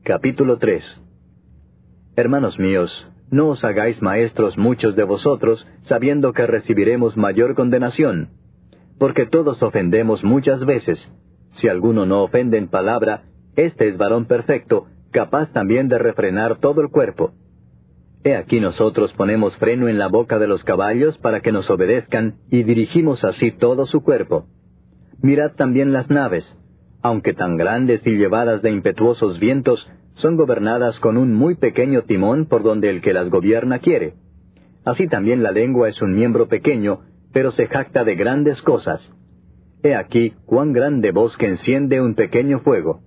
Capítulo 3. Hermanos míos, no os hagáis maestros muchos de vosotros, sabiendo que recibiremos mayor condenación. Porque todos ofendemos muchas veces. Si alguno no ofende en palabra, éste es varón perfecto, capaz también de refrenar todo el cuerpo. He aquí nosotros ponemos freno en la boca de los caballos para que nos obedezcan, y dirigimos así todo su cuerpo. Mirad también las naves, aunque tan grandes y llevadas de impetuosos vientos, son gobernadas con un muy pequeño timón por donde el que las gobierna quiere. Así también la lengua es un miembro pequeño, pero se jacta de grandes cosas. He aquí cuán grande bosque enciende un pequeño fuego.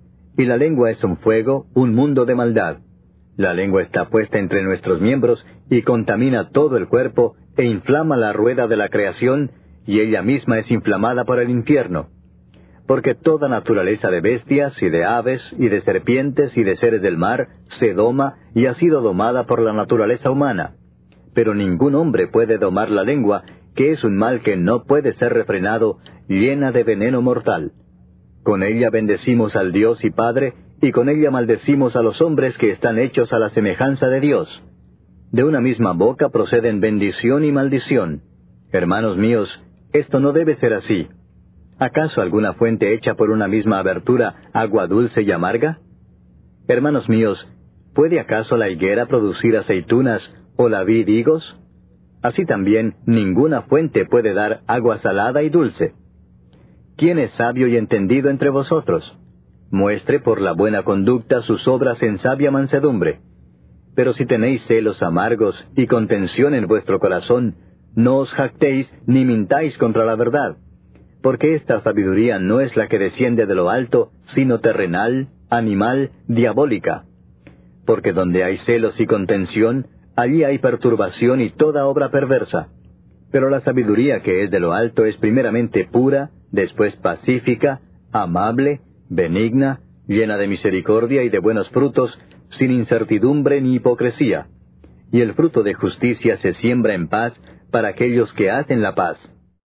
Y la lengua es un fuego, un mundo de maldad. La lengua está puesta entre nuestros miembros y contamina todo el cuerpo e inflama la rueda de la creación, y ella misma es inflamada por el infierno. Porque toda naturaleza de bestias y de aves y de serpientes y de seres del mar se doma y ha sido domada por la naturaleza humana. Pero ningún hombre puede domar la lengua, que es un mal que no puede ser refrenado, llena de veneno mortal. Con ella bendecimos al Dios y Padre, y con ella maldecimos a los hombres que están hechos a la semejanza de Dios. De una misma boca proceden bendición y maldición. Hermanos míos, esto no debe ser así. ¿Acaso alguna fuente hecha por una misma abertura agua dulce y amarga? Hermanos míos, ¿puede acaso la higuera producir aceitunas o la vid higos? Así también ninguna fuente puede dar agua salada y dulce. ¿Quién es sabio y entendido entre vosotros? Muestre por la buena conducta sus obras en sabia mansedumbre. Pero si tenéis celos amargos y contención en vuestro corazón, no os jactéis ni mintáis contra la verdad. Porque esta sabiduría no es la que desciende de lo alto, sino terrenal, animal, diabólica. Porque donde hay celos y contención, allí hay perturbación y toda obra perversa. Pero la sabiduría que es de lo alto es primeramente pura, después pacífica, amable, benigna, llena de misericordia y de buenos frutos, sin incertidumbre ni hipocresía. Y el fruto de justicia se siembra en paz para aquellos que hacen la paz.